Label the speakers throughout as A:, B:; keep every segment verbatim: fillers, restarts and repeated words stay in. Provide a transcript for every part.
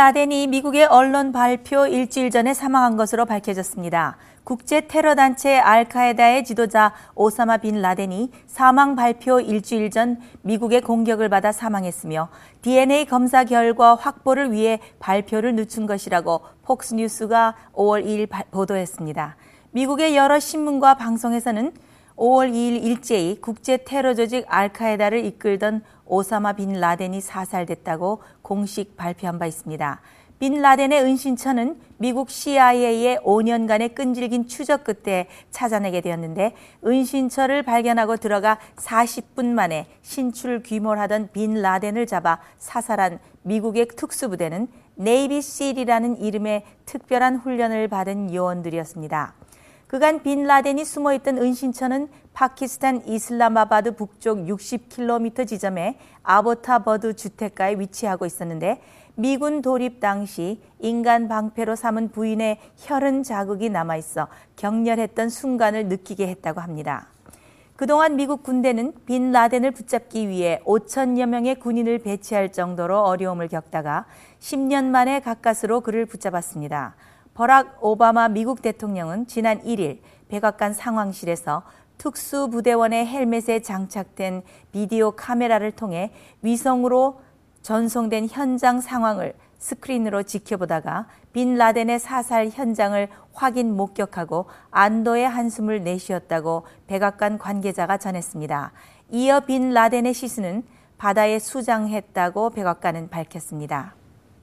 A: 라덴이 미국의 언론 발표 일주일 전에 사망한 것으로 밝혀졌습니다. 국제 테러 단체 알카에다의 지도자 오사마 빈 라덴이 사망 발표 일주일 전 미국의 공격을 받아 사망했으며 디엔에이 검사 결과 확보를 위해 발표를 늦춘 것이라고 폭스뉴스가 오월 이일 보도했습니다. 미국의 여러 신문과 방송에서는 오월 이일 일제히 국제 테러 조직 알카에다를 이끌던 오사마 빈 라덴이 사살됐다고 공식 발표한 바 있습니다. 빈 라덴의 은신처는 미국 씨아이에이의 오 년간의 끈질긴 추적 끝에 찾아내게 되었는데 은신처를 발견하고 들어가 사십 분 만에 신출 귀몰하던 빈 라덴을 잡아 사살한 미국의 특수부대는 네이비 실이라는 이름의 특별한 훈련을 받은 요원들이었습니다. 그간 빈 라덴이 숨어있던 은신처는 파키스탄 이슬라마바드 북쪽 육십 킬로미터 지점에 아보타버드 주택가에 위치하고 있었는데 미군 돌입 당시 인간 방패로 삼은 부인의 혈흔 자국이 남아있어 격렬했던 순간을 느끼게 했다고 합니다. 그동안 미국 군대는 빈 라덴을 붙잡기 위해 오천여 명의 군인을 배치할 정도로 어려움을 겪다가 십 년 만에 가까스로 그를 붙잡았습니다. 버락 오바마 미국 대통령은 지난 일일 백악관 상황실에서 특수부대원의 헬멧에 장착된 비디오 카메라를 통해 위성으로 전송된 현장 상황을 스크린으로 지켜보다가 빈 라덴의 사살 현장을 확인 목격하고 안도의 한숨을 내쉬었다고 백악관 관계자가 전했습니다. 이어 빈 라덴의 시신은 바다에 수장했다고 백악관은 밝혔습니다.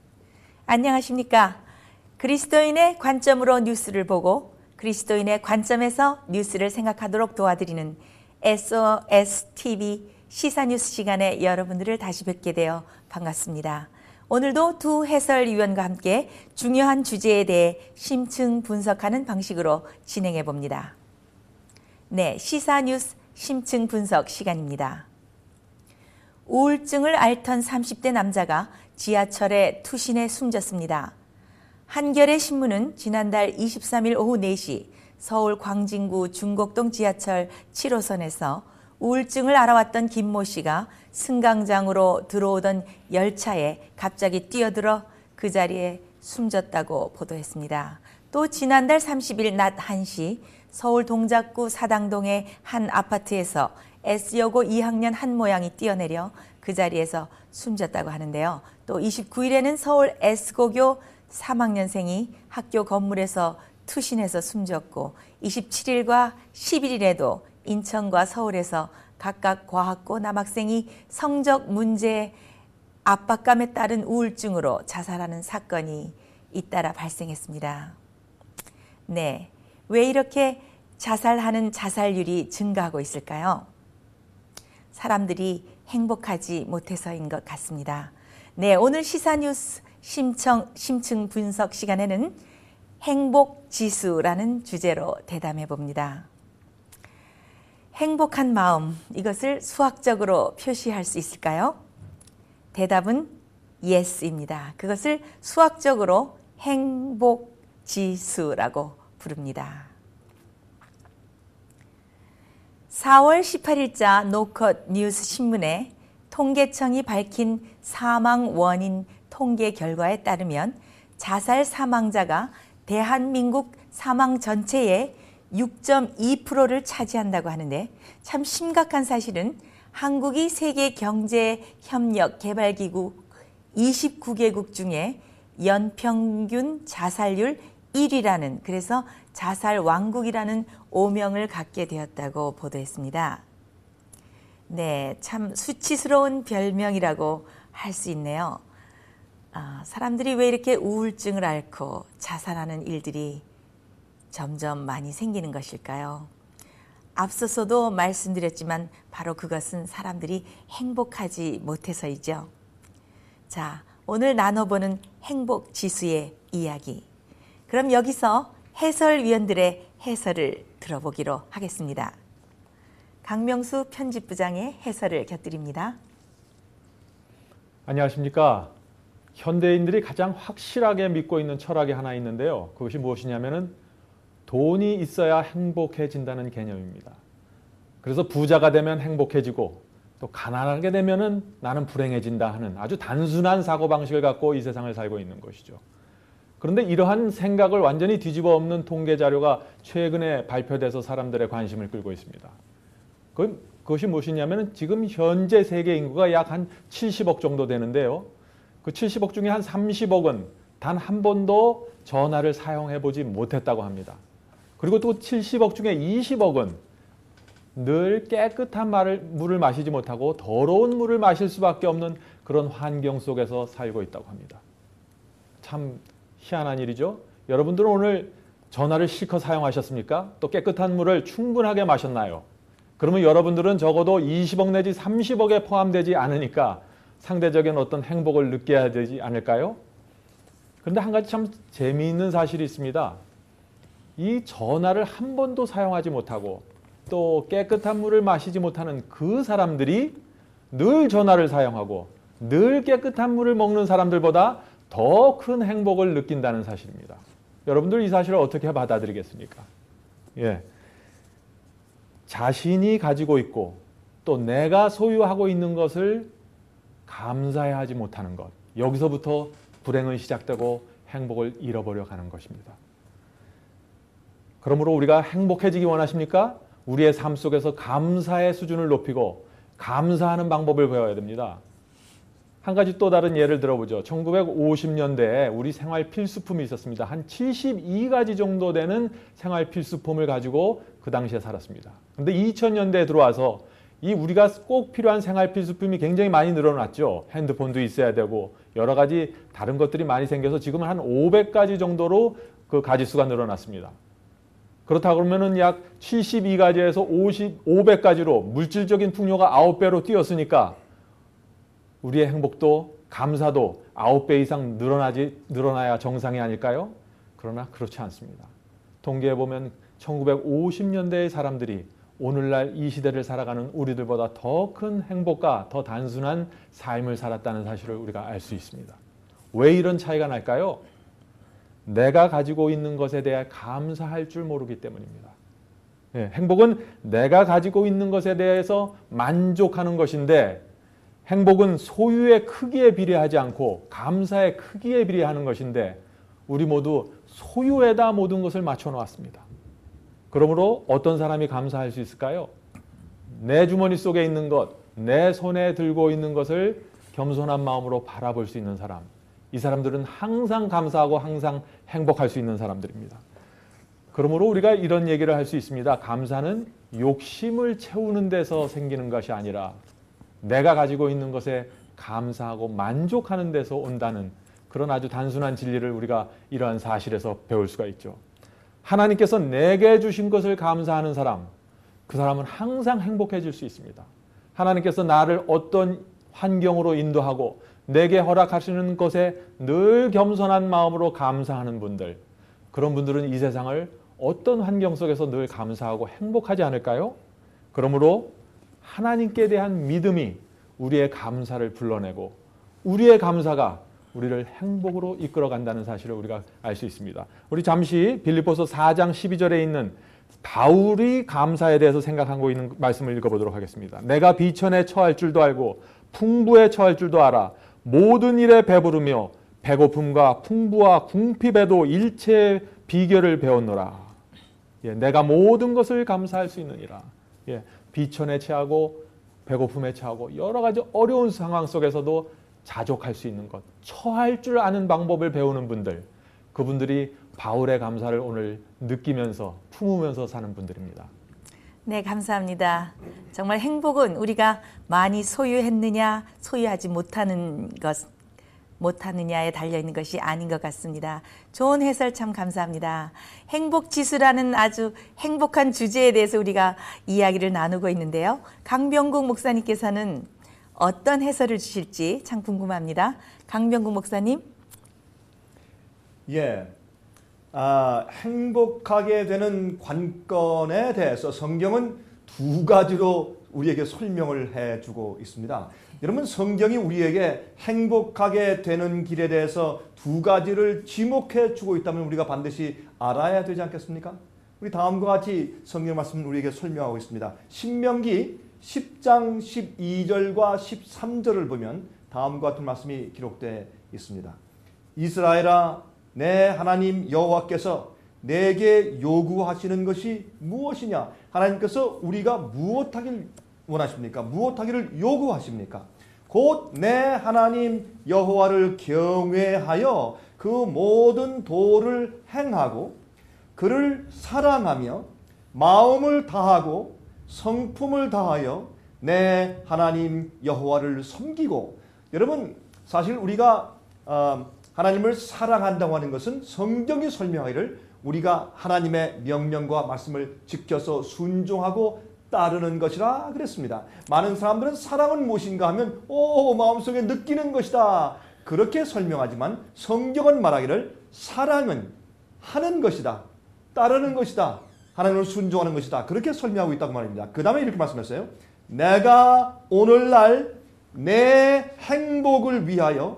A: 안녕하십니까? 그리스도인의 관점으로 뉴스를 보고 그리스도인의 관점에서 뉴스를 생각하도록 도와드리는 에스오에스티비 시사뉴스 시간에 여러분들을 다시 뵙게 되어 반갑습니다. 오늘도 두 해설위원과 함께 중요한 주제에 대해 심층 분석하는 방식으로 진행해 봅니다. 네, 시사뉴스 심층 분석 시간입니다. 우울증을 앓던 삼십 대 남자가 지하철에 투신해 숨졌습니다. 한겨레 신문은 지난달 이십삼일 오후 네 시 서울 광진구 중곡동 지하철 칠 호선에서 우울증을 앓아왔던 김모 씨가 승강장으로 들어오던 열차에 갑자기 뛰어들어 그 자리에 숨졌다고 보도했습니다. 또 지난달 삼십일 낮 한 시 서울 동작구 사당동의 한 아파트에서 S여고 이 학년 한 모양이 뛰어내려 그 자리에서 숨졌다고 하는데요. 또 이십구일에는 서울 S고교 삼 학년생이 학교 건물에서 투신해서 숨졌고 이십칠일과 십일일에도 인천과 서울에서 각각 과학고 남학생이 성적 문제 압박감에 따른 우울증으로 자살하는 사건이 잇따라 발생했습니다. 네, 왜 이렇게 자살하는 자살률이 증가하고 있을까요? 사람들이 행복하지 못해서인 것 같습니다. 네, 오늘 시사뉴스 심청, 심층 분석 시간에는 행복지수라는 주제로 대담해 봅니다. 행복한 마음, 이것을 수학적으로 표시할 수 있을까요? 대답은 yes입니다. 그것을 수학적으로 행복지수라고 부릅니다. 사월 십팔일자 노컷 뉴스 신문에 통계청이 밝힌 사망 원인 통계 결과에 따르면 자살 사망자가 대한민국 사망 전체의 육 점 이 퍼센트를 차지한다고 하는데 참 심각한 사실은 한국이 세계경제협력개발기구 이십구 개국 중에 연평균 자살률 일 위라는 그래서 자살 왕국이라는 오명을 갖게 되었다고 보도했습니다. 네, 참 수치스러운 별명이라고 할 수 있네요. 아, 사람들이 왜 이렇게 우울증을 앓고 자살하는 일들이 점점 많이 생기는 것일까요? 앞서서도 말씀드렸지만 바로 그것은 사람들이 행복하지 못해서이죠. 자, 오늘 나눠보는 행복지수의 이야기. 그럼 여기서 해설위원들의 해설을 들어보기로 하겠습니다. 강명수 편집부장의 해설을 곁드립니다.
B: 안녕하십니까. 현대인들이 가장 확실하게 믿고 있는 철학이 하나 있는데요. 그것이 무엇이냐면은 돈이 있어야 행복해진다는 개념입니다. 그래서 부자가 되면 행복해지고 또 가난하게 되면은 나는 불행해진다 하는 아주 단순한 사고방식을 갖고 이 세상을 살고 있는 것이죠. 그런데 이러한 생각을 완전히 뒤집어 엎는 통계 자료가 최근에 발표돼서 사람들의 관심을 끌고 있습니다. 그, 그것이 무엇이냐면 지금 현재 세계 인구가 약 한 칠십억 정도 되는데요. 그 칠십억 중에 한 삼십억은 단 한 번도 전화를 사용해 보지 못했다고 합니다. 그리고 또 칠십억 중에 이십억은 늘 깨끗한 말을, 물을 마시지 못하고 더러운 물을 마실 수밖에 없는 그런 환경 속에서 살고 있다고 합니다. 참 희한한 일이죠. 여러분들은 오늘 전화를 실컷 사용하셨습니까? 또 깨끗한 물을 충분하게 마셨나요? 그러면 여러분들은 적어도 이십억 내지 삼십억에 포함되지 않으니까 상대적인 어떤 행복을 느껴야 되지 않을까요? 그런데 한 가지 참 재미있는 사실이 있습니다. 이 전화를 한 번도 사용하지 못하고 또 깨끗한 물을 마시지 못하는 그 사람들이 늘 전화를 사용하고 늘 깨끗한 물을 먹는 사람들보다 더 큰 행복을 느낀다는 사실입니다. 여러분들 이 사실을 어떻게 받아들이겠습니까? 예. 자신이 가지고 있고 또 내가 소유하고 있는 것을 감사해 하지 못하는 것. 여기서부터 불행은 시작되고 행복을 잃어버려 가는 것입니다. 그러므로 우리가 행복해지기 원하십니까? 우리의 삶 속에서 감사의 수준을 높이고 감사하는 방법을 배워야 됩니다. 한 가지 또 다른 예를 들어보죠. 천구백오십 년대에 우리 생활 필수품이 있었습니다. 한 칠십이 가지 정도 되는 생활 필수품을 가지고 그 당시에 살았습니다. 그런데 이천 년대에 들어와서 이 우리가 꼭 필요한 생활 필수품이 굉장히 많이 늘어났죠. 핸드폰도 있어야 되고 여러 가지 다른 것들이 많이 생겨서 지금은 한 오백 가지 정도로 그 가지수가 늘어났습니다. 그렇다 그러면은 약 칠십이 가지에서 오십, 오백 가지로 물질적인 풍요가 아홉 배로 뛰었으니까 우리의 행복도 감사도 아홉 배 이상 늘어나지, 늘어나야 정상이 아닐까요? 그러나 그렇지 않습니다. 통계에 보면 천구백오십 년대의 사람들이 오늘날 이 시대를 살아가는 우리들보다 더 큰 행복과 더 단순한 삶을 살았다는 사실을 우리가 알 수 있습니다. 왜 이런 차이가 날까요? 내가 가지고 있는 것에 대해 감사할 줄 모르기 때문입니다. 예, 행복은 내가 가지고 있는 것에 대해서 만족하는 것인데 행복은 소유의 크기에 비례하지 않고 감사의 크기에 비례하는 것인데 우리 모두 소유에다 모든 것을 맞춰 놓았습니다. 그러므로 어떤 사람이 감사할 수 있을까요? 내 주머니 속에 있는 것, 내 손에 들고 있는 것을 겸손한 마음으로 바라볼 수 있는 사람. 이 사람들은 항상 감사하고 항상 행복할 수 있는 사람들입니다. 그러므로 우리가 이런 얘기를 할 수 있습니다. 감사는 욕심을 채우는 데서 생기는 것이 아니라 내가 가지고 있는 것에 감사하고 만족하는 데서 온다는 그런 아주 단순한 진리를 우리가 이러한 사실에서 배울 수가 있죠. 하나님께서 내게 주신 것을 감사하는 사람, 그 사람은 항상 행복해질 수 있습니다. 하나님께서 나를 어떤 환경으로 인도하고 내게 허락하시는 것에 늘 겸손한 마음으로 감사하는 분들, 그런 분들은 이 세상을 어떤 환경 속에서 늘 감사하고 행복하지 않을까요? 그러므로 하나님께 대한 믿음이 우리의 감사를 불러내고 우리의 감사가 우리를 행복으로 이끌어 간다는 사실을 우리가 알 수 있습니다. 우리 잠시 빌립보서 사 장 십이 절에 있는 바울이 감사에 대해서 생각하고 있는 말씀을 읽어보도록 하겠습니다. 내가 비천에 처할 줄도 알고 풍부에 처할 줄도 알아 모든 일에 배부르며 배고픔과 풍부와 궁핍에도 일체의 비결을 배웠노라. 예, 내가 모든 것을 감사할 수 있느니라. 예, 비천에 처하고 배고픔에 처하고 여러 가지 어려운 상황 속에서도 자족할 수 있는 것, 처할 줄 아는 방법을 배우는 분들, 그분들이 바울의 감사를 오늘 느끼면서 품으면서 사는 분들입니다.
A: 네, 감사합니다. 정말 행복은 우리가 많이 소유했느냐, 소유하지 못하는 것, 못하느냐에 달려있는 것이 아닌 것 같습니다. 좋은 해설 참 감사합니다. 행복지수라는 아주 행복한 주제에 대해서 우리가 이야기를 나누고 있는데요. 강병국 목사님께서는 어떤 해설을 주실지 참 궁금합니다. 강병국 목사님.
C: 예, 아, 행복하게 되는 관건에 대해서 성경은 두 가지로 우리에게 설명을 해주고 있습니다. 여러분, 성경이 우리에게 행복하게 되는 길에 대해서 두 가지를 지목해 주고 있다면 우리가 반드시 알아야 되지 않겠습니까? 우리 다음과 같이 성경 말씀을 우리에게 설명하고 있습니다. 신명기 십 장 십이 절과 십삼 절을 보면 다음과 같은 말씀이 기록되어 있습니다. 이스라엘아, 내 하나님 여호와께서 내게 요구하시는 것이 무엇이냐? 하나님께서 우리가 무엇하길 원하십니까? 무엇하기를 요구하십니까? 곧 내 하나님 여호와를 경외하여 그 모든 도를 행하고 그를 사랑하며 마음을 다하고 성품을 다하여 내 하나님 여호와를 섬기고. 여러분, 사실 우리가 어, 하나님을 사랑한다고 하는 것은 성경이 설명하기를 우리가 하나님의 명령과 말씀을 지켜서 순종하고 따르는 것이라 그랬습니다. 많은 사람들은 사랑은 무엇인가 하면 오, 마음속에 느끼는 것이다, 그렇게 설명하지만 성경은 말하기를 사랑은 하는 것이다, 따르는 것이다, 하나님을 순종하는 것이다, 그렇게 설명하고 있다고 말입니다. 그 다음에 이렇게 말씀했어요. 내가 오늘날 내 행복을 위하여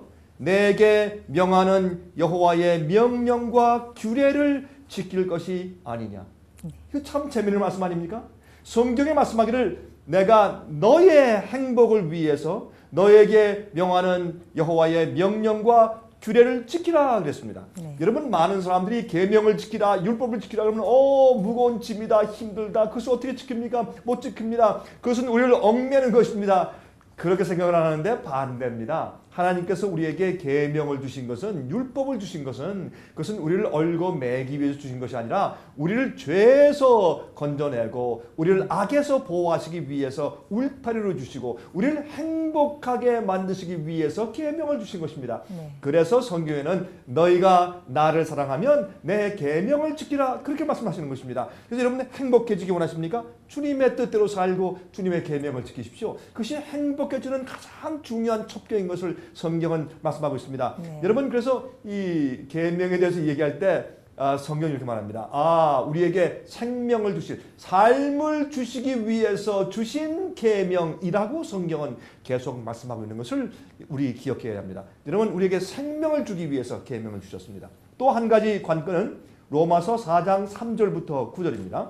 C: 내게 명하는 여호와의 명령과 규례를 지킬 것이 아니냐. 이거 참 재미있는 말씀 아닙니까? 성경에 말씀하기를 내가 너의 행복을 위해서 너에게 명하는 여호와의 명령과 규례를 지키라 그랬습니다. 네. 여러분, 많은 사람들이 계명을 지키라, 율법을 지키라 그러면 어 무거운 짐이다, 힘들다, 그것을 어떻게 지킵니까? 못 지킵니다. 그것은 우리를 얽매는 것입니다. 그렇게 생각을 하는데 반대입니다. 하나님께서 우리에게 계명을 주신 것은, 율법을 주신 것은, 그것은 우리를 얽어매기 위해서 주신 것이 아니라 우리를 죄에서 건져내고 우리를 악에서 보호하시기 위해서 울타리로 주시고 우리를 행복하게 만드시기 위해서 계명을 주신 것입니다. 네. 그래서 성경에는 너희가 나를 사랑하면 내 계명을 지키라, 그렇게 말씀하시는 것입니다. 그래서 여러분, 행복해지기 원하십니까? 주님의 뜻대로 살고 주님의 계명을 지키십시오. 그것이 행복해지는 가장 중요한 첩경인 것을 성경은 말씀하고 있습니다. 네. 여러분, 그래서 이 계명에 대해서 얘기할 때 아, 성경이 이렇게 말합니다. 아, 우리에게 생명을 주실, 삶을 주시기 위해서 주신 계명이라고 성경은 계속 말씀하고 있는 것을 우리 기억해야 합니다. 여러분, 우리에게 생명을 주기 위해서 계명을 주셨습니다. 또 한 가지 관건은 로마서 사 장 삼 절부터 구 절입니다.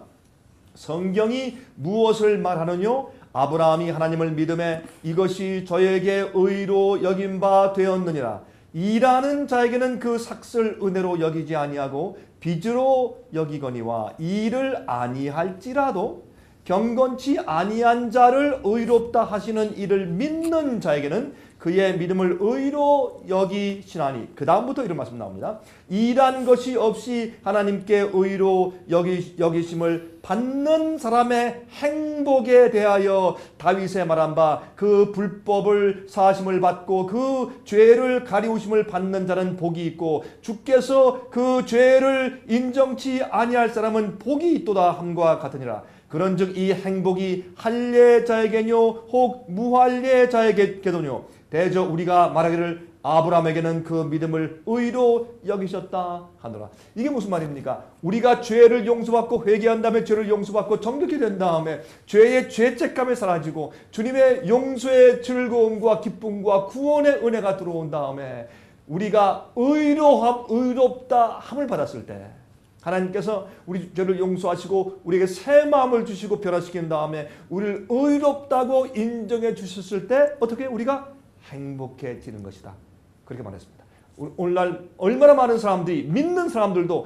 C: 성경이 무엇을 말하느뇨? 아브라함이 하나님을 믿음에 이것이 저에게 의로 여긴 바 되었느니라. 일하는 자에게는 그 삭슬 은혜로 여기지 아니하고 빚으로 여기거니와 일을 아니할지라도 경건치 아니한 자를 의롭다 하시는 이를 믿는 자에게는 그의 믿음을 의로 여기시나니. 그 다음부터 이런 말씀 나옵니다. 일한 것이 없이 하나님께 의로 여기, 여기심을 받는 사람의 행복에 대하여 다윗의 말한 바 그 불법을 사심을 받고 그 죄를 가리우심을 받는 자는 복이 있고 주께서 그 죄를 인정치 아니할 사람은 복이 있도다 함과 같으니라. 그런즉 이 행복이 할례자에게뇨 혹 무할례자에게도뇨 대저 우리가 말하기를 아브라함에게는 그 믿음을 의로 여기셨다 하노라. 이게 무슨 말입니까? 우리가 죄를 용서받고 회개한 다음에 죄를 용서받고 정결케 된 다음에 죄의 죄책감이 사라지고 주님의 용서의 즐거움과 기쁨과 구원의 은혜가 들어온 다음에 우리가 의로함, 의롭다 함을 받았을 때 하나님께서 우리 죄를 용서하시고 우리에게 새 마음을 주시고 변화시킨 다음에 우리를 의롭다고 인정해 주셨을 때 어떻게 우리가 행복해지는 것이다. 그렇게 말했습니다. 오늘날 얼마나 많은 사람들이, 믿는 사람들도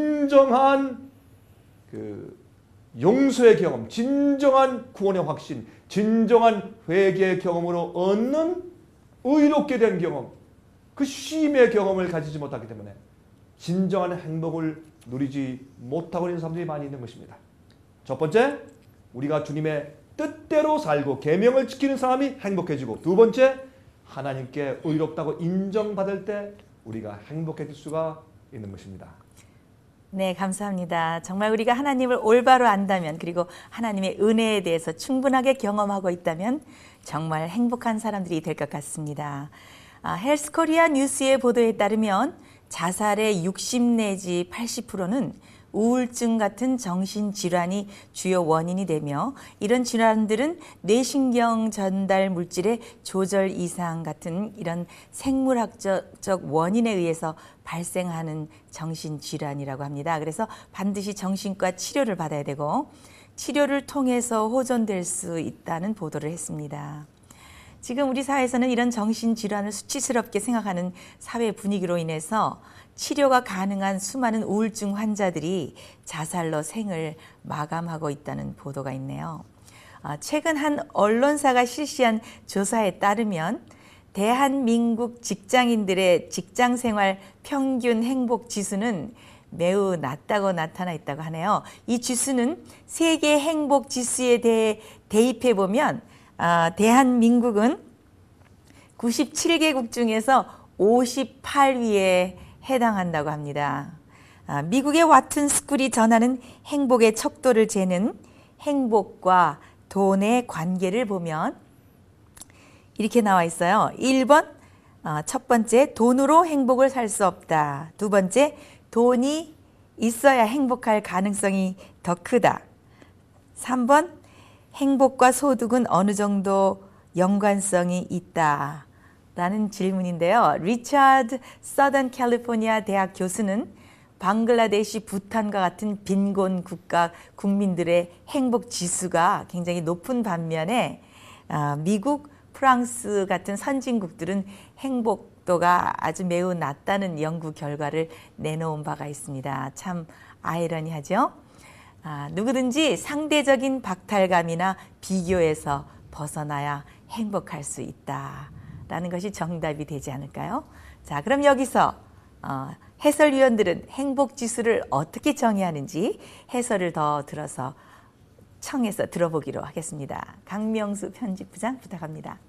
C: 진정한 그 용서의 경험, 진정한 구원의 확신, 진정한 회개의 경험으로 얻는 의롭게 된 경험, 그 쉼의 경험을 가지지 못하기 때문에 진정한 행복을 누리지 못하고 있는 사람들이 많이 있는 것입니다. 첫 번째, 우리가 주님의 뜻대로 살고 계명을 지키는 사람이 행복해지고, 두 번째, 하나님께 의롭다고 인정받을 때 우리가 행복해질 수가 있는 것입니다.
A: 네, 감사합니다. 정말 우리가 하나님을 올바로 안다면, 그리고 하나님의 은혜에 대해서 충분하게 경험하고 있다면 정말 행복한 사람들이 될 것 같습니다. 아, 헬스코리아 뉴스의 보도에 따르면 자살의 육십 내지 팔십 퍼센트는 우울증 같은 정신질환이 주요 원인이 되며, 이런 질환들은 뇌신경 전달 물질의 조절 이상 같은 이런 생물학적 원인에 의해서 발생하는 정신질환이라고 합니다. 그래서 반드시 정신과 치료를 받아야 되고, 치료를 통해서 호전될 수 있다는 보도를 했습니다. 지금 우리 사회에서는 이런 정신질환을 수치스럽게 생각하는 사회 분위기로 인해서 치료가 가능한 수많은 우울증 환자들이 자살로 생을 마감하고 있다는 보도가 있네요. 최근 한 언론사가 실시한 조사에 따르면 대한민국 직장인들의 직장생활 평균 행복 지수는 매우 낮다고 나타나 있다고 하네요. 이 지수는 세계 행복 지수에 대해 대입해 보면 대한민국은 구십칠 개국 중에서 오십팔 위에 해당한다고 합니다. 미국의 와튼 스쿨이 전하는 행복의 척도를 재는 행복과 돈의 관계를 보면 이렇게 나와 있어요. 일 번, 첫 번째, 돈으로 행복을 살 수 없다. 두 번째, 돈이 있어야 행복할 가능성이 더 크다. 삼 번, 행복과 소득은 어느 정도 연관성이 있다. 라는 질문인데요. 리차드 서던 캘리포니아 대학 교수는 방글라데시, 부탄과 같은 빈곤 국가 국민들의 행복 지수가 굉장히 높은 반면에 미국, 프랑스 같은 선진국들은 행복도가 아주 매우 낮다는 연구 결과를 내놓은 바가 있습니다. 참 아이러니하죠? 아, 누구든지 상대적인 박탈감이나 비교에서 벗어나야 행복할 수 있다라는 것이 정답이 되지 않을까요? 자, 그럼 여기서 어, 해설위원들은 행복지수를 어떻게 정의하는지 해설을 더 들어서 청해서 들어보기로 하겠습니다. 강명수 편집부장 부탁합니다.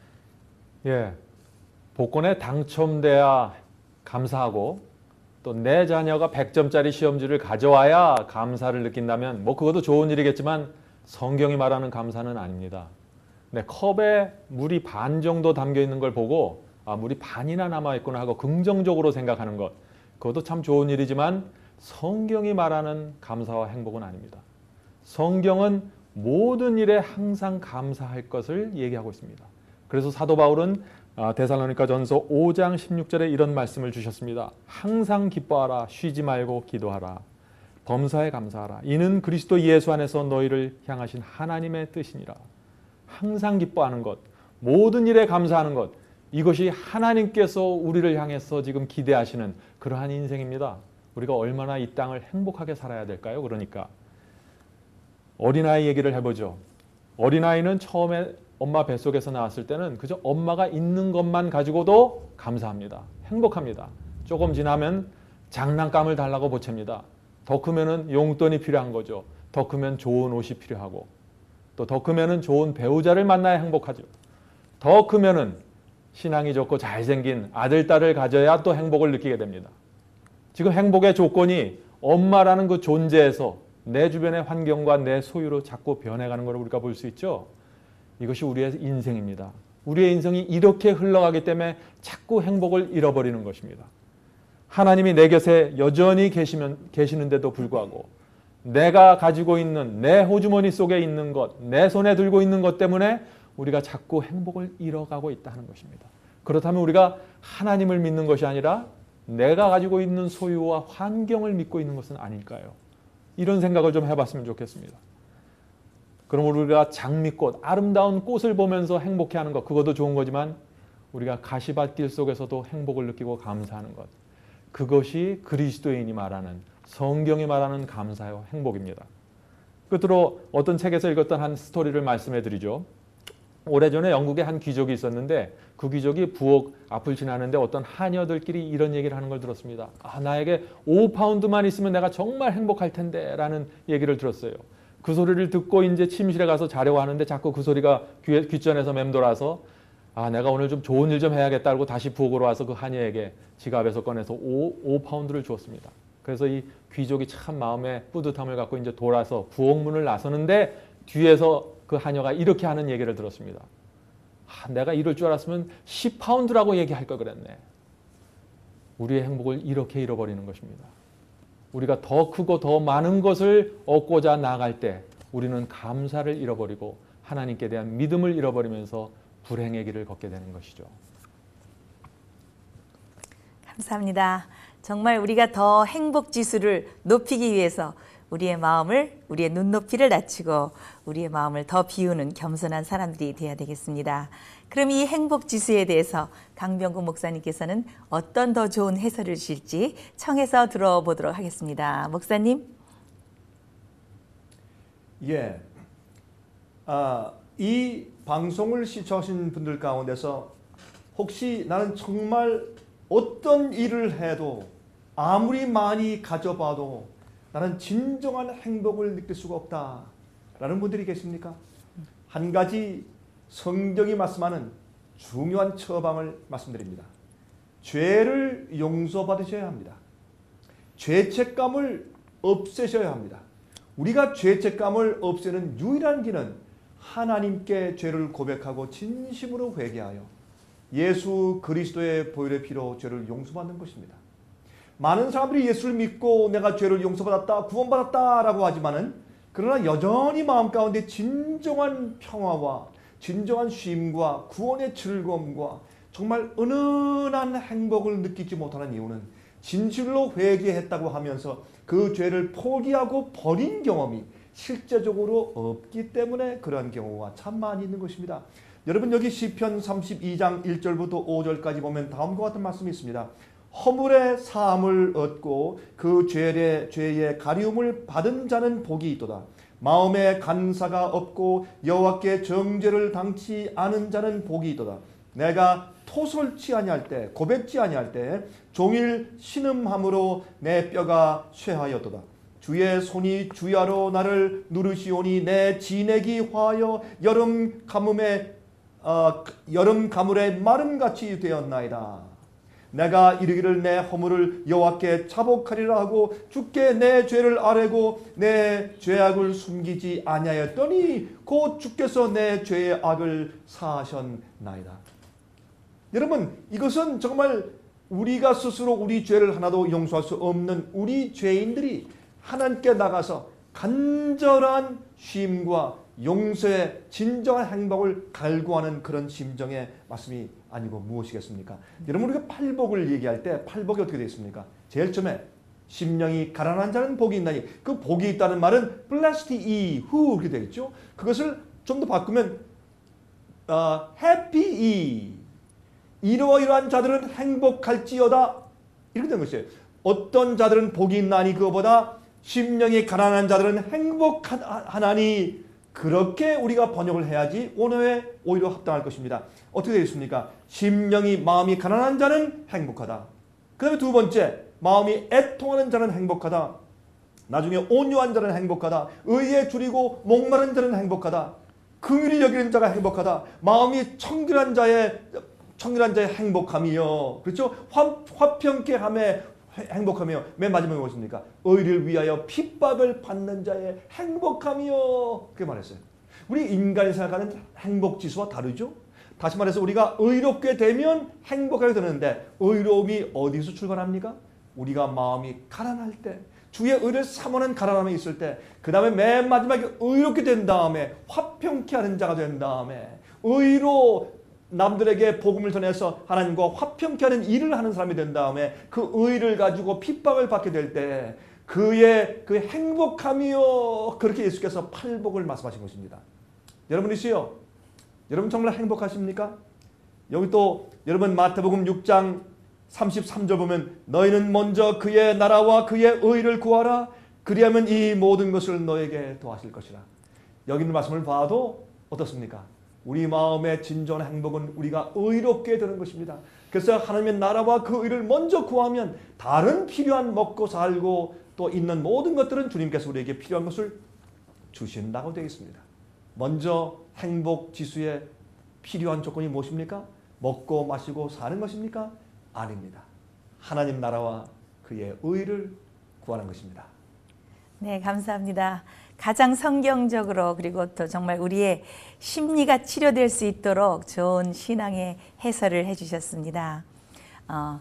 B: 예, 복권에 당첨돼야 감사하고 또 내 자녀가 백 점짜리 시험지를 가져와야 감사를 느낀다면 뭐 그것도 좋은 일이겠지만 성경이 말하는 감사는 아닙니다. 네, 컵에 물이 반 정도 담겨 있는 걸 보고 아, 물이 반이나 남아있구나 하고 긍정적으로 생각하는 것, 그것도 참 좋은 일이지만 성경이 말하는 감사와 행복은 아닙니다. 성경은 모든 일에 항상 감사할 것을 얘기하고 있습니다. 그래서 사도 바울은 데살로니가 전서 오 장 십육 절에 이런 말씀을 주셨습니다. 항상 기뻐하라, 쉬지 말고 기도하라, 범사에 감사하라. 이는 그리스도 예수 안에서 너희를 향하신 하나님의 뜻이니라. 항상 기뻐하는 것, 모든 일에 감사하는 것, 이것이 하나님께서 우리를 향해서 지금 기대하시는 그러한 인생입니다. 우리가 얼마나 이 땅을 행복하게 살아야 될까요? 그러니까 어린아이 얘기를 해보죠. 어린아이는 처음에 엄마 뱃속에서 나왔을 때는 그저 엄마가 있는 것만 가지고도 감사합니다. 행복합니다. 조금 지나면 장난감을 달라고 보챕니다. 더 크면은 용돈이 필요한 거죠. 더 크면 좋은 옷이 필요하고 또 더 크면은 좋은 배우자를 만나야 행복하죠. 더 크면은 신앙이 좋고 잘생긴 아들, 딸을 가져야 또 행복을 느끼게 됩니다. 지금 행복의 조건이 엄마라는 그 존재에서 내 주변의 환경과 내 소유로 자꾸 변해가는 걸 우리가 볼 수 있죠. 이것이 우리의 인생입니다. 우리의 인생이 이렇게 흘러가기 때문에 자꾸 행복을 잃어버리는 것입니다. 하나님이 내 곁에 여전히 계시면, 계시는데도 불구하고 내가 가지고 있는 내 호주머니 속에 있는 것, 내 손에 들고 있는 것 때문에 우리가 자꾸 행복을 잃어가고 있다는 것입니다. 그렇다면 우리가 하나님을 믿는 것이 아니라 내가 가지고 있는 소유와 환경을 믿고 있는 것은 아닐까요? 이런 생각을 좀 해봤으면 좋겠습니다. 그럼 우리가 장미꽃, 아름다운 꽃을 보면서 행복해하는 것, 그것도 좋은 거지만 우리가 가시밭길 속에서도 행복을 느끼고 감사하는 것, 그것이 그리스도인이 말하는, 성경이 말하는 감사와 행복입니다. 끝으로 어떤 책에서 읽었던 한 스토리를 말씀해 드리죠. 오래전에 영국에 한 귀족이 있었는데 그 귀족이 부엌 앞을 지나는데 어떤 하녀들끼리 이런 얘기를 하는 걸 들었습니다. 아, 나에게 오 파운드만 있으면 내가 정말 행복할 텐데 라는 얘기를 들었어요. 그 소리를 듣고 이제 침실에 가서 자려고 하는데 자꾸 그 소리가 귀에, 귓전에서 맴돌아서 아, 내가 오늘 좀 좋은 일 좀 해야겠다 하고 다시 부엌으로 와서 그 하녀에게 지갑에서 꺼내서 오 파운드를 주었습니다. 그래서 이 귀족이 참 마음에 뿌듯함을 갖고 이제 돌아서 부엌문을 나서는데 뒤에서 그 하녀가 이렇게 하는 얘기를 들었습니다. 아, 내가 이럴 줄 알았으면 십 파운드라고 얘기할 걸 그랬네. 우리의 행복을 이렇게 잃어버리는 것입니다. 우리가 더 크고 더 많은 것을 얻고자 나아갈 때 우리는 감사를 잃어버리고 하나님께 대한 믿음을 잃어버리면서 불행의 길을 걷게 되는 것이죠.
A: 감사합니다. 정말 우리가 더 행복 지수를 높이기 위해서 우리의 마음을, 우리의 눈높이를 낮추고 우리의 마음을 더 비우는 겸손한 사람들이 되어야 되겠습니다. 그럼 이 행복 지수에 대해서 강병구 목사님께서는 어떤 더 좋은 해설을 주실지 청해서 들어보도록 하겠습니다. 목사님.
C: 예. 아, 이 방송을 시청하신 분들 가운데서 혹시 나는 정말 어떤 일을 해도 아무리 많이 가져봐도 나는 진정한 행복을 느낄 수가 없다라는 분들이 계십니까? 한 가지 성경이 말씀하는 중요한 처방을 말씀드립니다. 죄를 용서받으셔야 합니다. 죄책감을 없애셔야 합니다. 우리가 죄책감을 없애는 유일한 길은 하나님께 죄를 고백하고 진심으로 회개하여 예수 그리스도의 보혈의 피로 죄를 용서받는 것입니다. 많은 사람들이 예수를 믿고 내가 죄를 용서받았다, 구원받았다라고 하지만은 그러나 여전히 마음 가운데 진정한 평화와 진정한 쉼과 구원의 즐거움과 정말 은은한 행복을 느끼지 못하는 이유는 진실로 회개했다고 하면서 그 죄를 포기하고 버린 경험이 실제적으로 없기 때문에 그러한 경우가 참 많이 있는 것입니다. 여러분 여기 시편 삼십이 장 일 절부터 오 절까지 보면 다음과 같은 말씀이 있습니다. 허물의 사함을 얻고 그 죄의, 죄의 가리움을 받은 자는 복이 있도다. 마음에 간사가 없고 여호와께 정죄를 당치 않은 자는 복이 있도다. 내가 토설치 아니할 때 고백지 아니할 때 종일 신음함으로 내 뼈가 쇠하였도다. 주의 손이 주야로 나를 누르시오니 내 진액이 화하여 여름 가뭄에 어, 여름 가물의 마름같이 되었나이다. 내가 이르기를 내 허물을 여호와께 자복하리라 하고 주께 내 죄를 아뢰고 내 죄악을 숨기지 아니하였더니 곧 주께서 내 죄의 악을 사하셨나이다. 여러분 이것은 정말 우리가 스스로 우리 죄를 하나도 용서할 수 없는 우리 죄인들이 하나님께 나가서 간절한 쉼과 용서의 진정한 행복을 갈구하는 그런 심정의 말씀이 아니고 무엇이겠습니까? 여러분 우리가 팔복을 얘기할 때 팔복이 어떻게 되어 있습니까? 제일 처음에 심령이 가난한 자는 복이 있나니 그 복이 있다는 말은 blessed he who 이렇게 되겠죠. 그것을 좀 더 바꾸면 어, happy he 이러이러한 자들은 행복할지어다 이렇게 된 것이에요. 어떤 자들은 복이 있나니 그거보다 심령이 가난한 자들은 행복하나니 그렇게 우리가 번역을 해야지 오늘에 오히려 합당할 것입니다. 어떻게 되어 있습니까? 심령이 마음이 가난한 자는 행복하다. 그 다음에 두 번째 마음이 애통하는 자는 행복하다. 나중에 온유한 자는 행복하다. 의에 줄이고 목마른 자는 행복하다. 긍휼히 여기는 자가 행복하다. 마음이 청결한 자의 청결한 자의 행복함이요. 그렇죠? 화, 화평케 함에 행복하며 맨 마지막에 무엇입니까? 의를 위하여 핍박을 받는 자의 행복함이요. 그렇게 말했어요. 우리 인간이 생각하는 행복지수와 다르죠? 다시 말해서 우리가 의롭게 되면 행복하게 되는데 의로움이 어디서 출발합니까? 우리가 마음이 가난할 때 주의 의를 사모하는 가난함이 있을 때 그 다음에 맨 마지막에 의롭게 된 다음에 화평케 하는 자가 된 다음에 의로 남들에게 복음을 전해서 하나님과 화평케 하는 일을 하는 사람이 된 다음에 그 의를 가지고 핍박을 받게 될 때 그의 그 행복함이요. 그렇게 예수께서 팔복을 말씀하신 것입니다. 여러분이시요. 여러분 정말 행복하십니까? 여기 또 여러분 마태복음 육 장 삼십삼 절 보면 너희는 먼저 그의 나라와 그의 의를 구하라. 그리하면 이 모든 것을 너에게 더하실 것이라. 여기 있는 말씀을 봐도 어떻습니까? 우리 마음의 진정한 행복은 우리가 의롭게 되는 것입니다. 그래서 하나님의 나라와 그 의를 먼저 구하면 다른 필요한 먹고 살고 또 있는 모든 것들은 주님께서 우리에게 필요한 것을 주신다고 되어 있습니다. 먼저 행복 지수에 필요한 조건이 무엇입니까? 먹고 마시고 사는 것입니까? 아닙니다. 하나님 나라와 그의 의를 구하는 것입니다.
A: 네, 감사합니다. 가장 성경적으로 그리고 또 정말 우리의 심리가 치료될 수 있도록 좋은 신앙의 해설을 해주셨습니다. 어,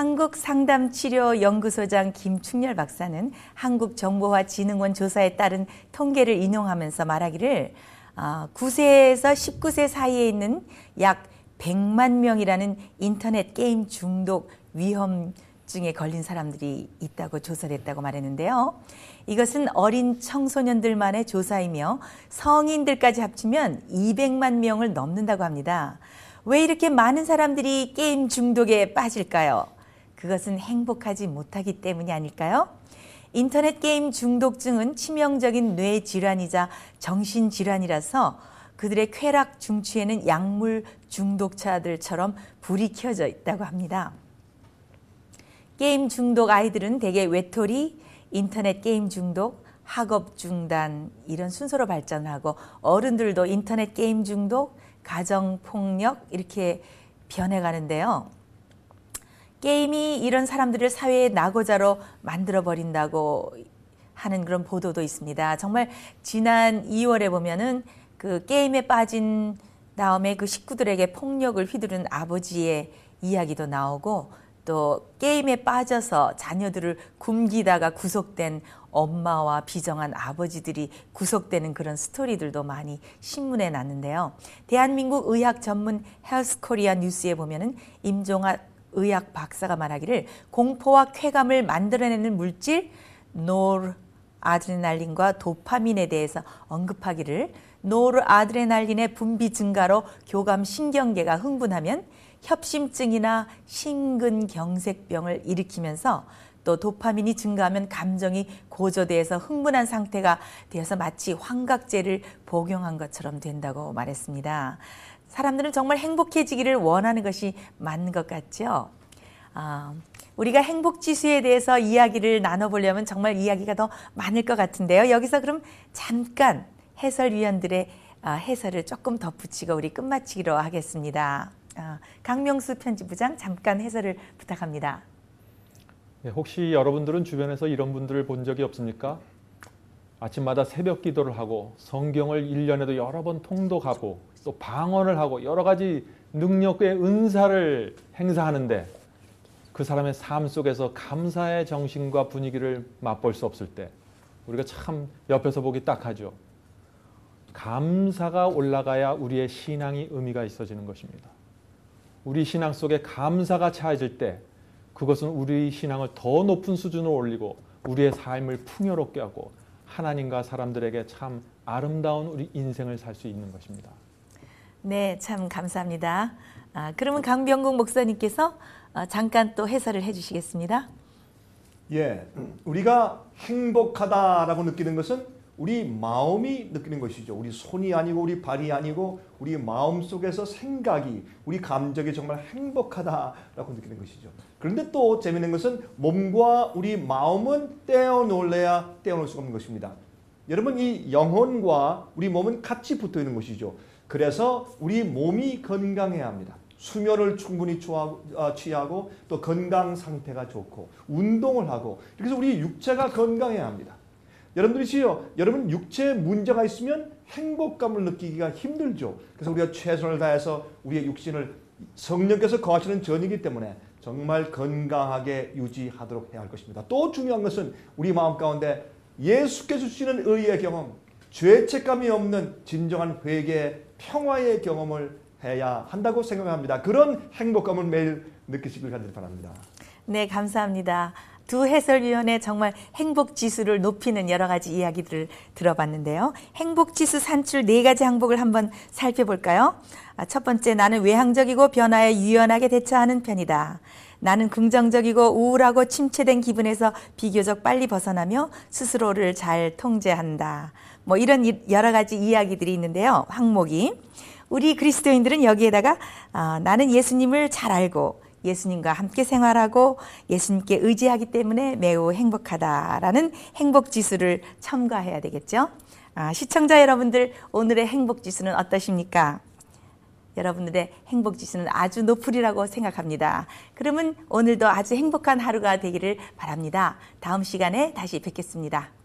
A: 한국상담치료연구소장 김충렬 박사는 한국정보화진흥원 조사에 따른 통계를 인용하면서 말하기를 어, 구 세에서 십구 세 사이에 있는 약 백만 명이라는 인터넷 게임 중독 위험 중에 걸린 사람들이 있다고 조사를 했다고 말했는데요. 이것은 어린 청소년들만의 조사이며 성인들까지 합치면 이백만 명을 넘는다고 합니다. 왜 이렇게 많은 사람들이 게임 중독에 빠질까요? 그것은 행복하지 못하기 때문이 아닐까요? 인터넷 게임 중독증은 치명적인 뇌 질환이자 정신 질환이라서 그들의 쾌락 중추에는 약물 중독자들처럼 불이 켜져 있다고 합니다. 게임 중독 아이들은 대개 외톨이, 인터넷 게임 중독, 학업 중단 이런 순서로 발전하고 어른들도 인터넷 게임 중독, 가정 폭력 이렇게 변해가는데요. 게임이 이런 사람들을 사회의 낙오자로 만들어버린다고 하는 그런 보도도 있습니다. 정말 지난 이월에 보면은 그 게임에 빠진 다음에 그 식구들에게 폭력을 휘두른 아버지의 이야기도 나오고 또 게임에 빠져서 자녀들을 굶기다가 구속된 엄마와 비정한 아버지들이 구속되는 그런 스토리들도 많이 신문에 났는데요. 대한민국 의학 전문 헬스코리아 뉴스에 보면은 임종학 의학 박사가 말하기를 공포와 쾌감을 만들어내는 물질 노르아드레날린과 도파민에 대해서 언급하기를 노르아드레날린의 분비 증가로 교감 신경계가 흥분하면 협심증이나 심근경색병을 일으키면서 또 도파민이 증가하면 감정이 고조돼서 흥분한 상태가 되어서 마치 환각제를 복용한 것처럼 된다고 말했습니다. 사람들은 정말 행복해지기를 원하는 것이 맞는 것 같죠? 아, 우리가 행복지수에 대해서 이야기를 나눠보려면 정말 이야기가 더 많을 것 같은데요. 여기서 그럼 잠깐 해설위원들의 해설을 조금 덧붙이고 우리 끝마치기로 하겠습니다. 강명수 편집부장 잠깐 해설을 부탁합니다.
B: 네, 혹시 여러분들은 주변에서 이런 분들을 본 적이 없습니까? 아침마다 새벽 기도를 하고 성경을 일 년에도 여러 번 통독하고 또 방언을 하고 여러 가지 능력의 은사를 행사하는데 그 사람의 삶 속에서 감사의 정신과 분위기를 맛볼 수 없을 때 우리가 참 옆에서 보기 딱하죠. 감사가 올라가야 우리의 신앙이 의미가 있어지는 것입니다. 우리 신앙 속에 감사가 차해질 때 그것은 우리 신앙을 더 높은 수준으로 올리고 우리의 삶을 풍요롭게 하고 하나님과 사람들에게 참 아름다운 우리 인생을 살 수 있는 것입니다.
A: 네, 참 감사합니다. 아, 그러면 강병국 목사님께서 어, 잠깐 또 해설을 해주시겠습니다.
C: 예, 우리가 행복하다라고 느끼는 것은 우리 마음이 느끼는 것이죠. 우리 손이 아니고 우리 발이 아니고 우리 마음 속에서 생각이, 우리 감정이 정말 행복하다라고 느끼는 것이죠. 그런데 또 재미있는 것은 몸과 우리 마음은 떼어놓을래야 떼어놓을 수가 없는 것입니다. 여러분, 이 영혼과 우리 몸은 같이 붙어 있는 것이죠. 그래서 우리 몸이 건강해야 합니다. 수면을 충분히 취하고 또 건강 상태가 좋고 운동을 하고, 그래서 우리 육체가 건강해야 합니다. 여러분들이시요, 여러분 육체에 문제가 있으면 행복감을 느끼기가 힘들죠. 그래서 우리가 최선을 다해서 우리의 육신을 성령께서 거하시는 전이기 때문에 정말 건강하게 유지하도록 해야 할 것입니다. 또 중요한 것은 우리 마음 가운데 예수께서 주시는 의의 경험, 죄책감이 없는 진정한 회개, 평화의 경험을 해야 한다고 생각합니다. 그런 행복감을 매일 느끼시길 간절히 바랍니다.
A: 네, 감사합니다. 두 해설위원의 정말 행복지수를 높이는 여러 가지 이야기들을 들어봤는데요. 행복지수 산출 네 가지 항목을 한번 살펴볼까요? 첫 번째, 나는 외향적이고 변화에 유연하게 대처하는 편이다. 나는 긍정적이고 우울하고 침체된 기분에서 비교적 빨리 벗어나며 스스로를 잘 통제한다. 뭐 이런 여러 가지 이야기들이 있는데요. 항목이. 우리 그리스도인들은 여기에다가 어, 나는 예수님을 잘 알고 예수님과 함께 생활하고 예수님께 의지하기 때문에 매우 행복하다라는 행복지수를 첨가해야 되겠죠. 아, 시청자 여러분들, 오늘의 행복지수는 어떠십니까? 여러분들의 행복지수는 아주 높으리라고 생각합니다. 그러면 오늘도 아주 행복한 하루가 되기를 바랍니다. 다음 시간에 다시 뵙겠습니다.